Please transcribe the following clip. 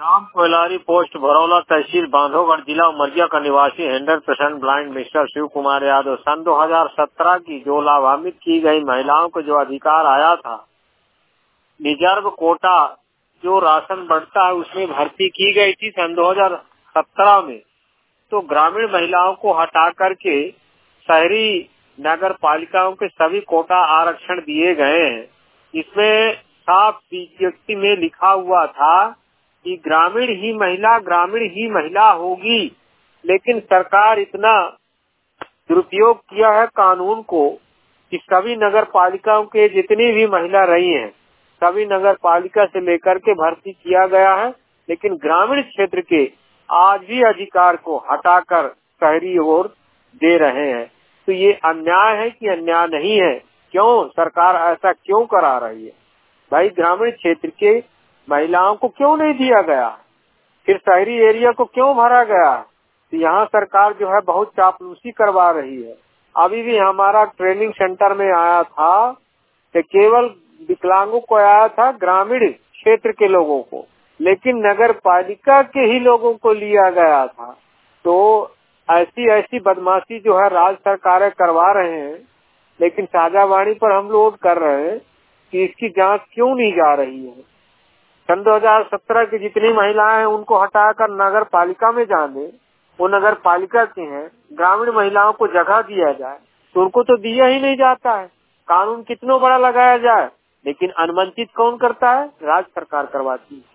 Ram Koylari post Bharaula तहसील बांधवगढ़ जिला उमरिया का निवासी 100% ब्लाइंड मिस्टर शिव कुमार यादव सन 2017 की जो लाभान्वित की गई महिलाओं को जो अधिकार आया था, रिजर्व कोटा जो राशन बढ़ता है उसमें भर्ती की गई थी सन 2017 में। तो ग्रामीण महिलाओं को हटा करके शहरी नगर पालिकाओं के सभी कोटा आरक्षण दिए गए हैं। इसमें साफ विज्ञप्ति में लिखा हुआ था कि ग्रामीण ही महिला होगी, लेकिन सरकार इतना दुरुपयोग किया है कानून को कि सभी नगर पालिकाओं के जितनी भी महिला रही हैं, सभी नगर पालिका से लेकर के भर्ती किया गया है, लेकिन ग्रामीण क्षेत्र के आज भी अधिकार को हटाकर शहरी ओर दे रहे हैं। तो ये अन्याय है कि अन्याय नहीं है? क्यों सरकार ऐसा क्यों करा रही है? भाई ग्रामीण क्षेत्र के महिलाओं को क्यों नहीं दिया गया, फिर शहरी एरिया को क्यों भरा गया? तो यहाँ सरकार जो है बहुत चापलूसी करवा रही है। अभी भी हमारा ट्रेनिंग सेंटर में आया था कि केवल विकलांगों को आया था, ग्रामीण क्षेत्र के लोगों को, लेकिन नगर पालिका के ही लोगों को लिया गया था। तो ऐसी बदमाशी जो है राज्य सरकारें करवा रहे हैं, लेकिन साझावाणी पर हम लोग कर रहे हैं कि इसकी जांच क्यों नहीं जा रही है। सन 2017 की जितनी महिलाएं हैं उनको हटाकर नगर पालिका में जाने, वो नगर पालिका की हैं, ग्रामीण महिलाओं को जगह दिया जाए, तो उनको तो दिया ही नहीं जाता है। कानून कितना बड़ा लगाया जाए, लेकिन अनुमंचित कौन करता है? राज्य सरकार करवाती है।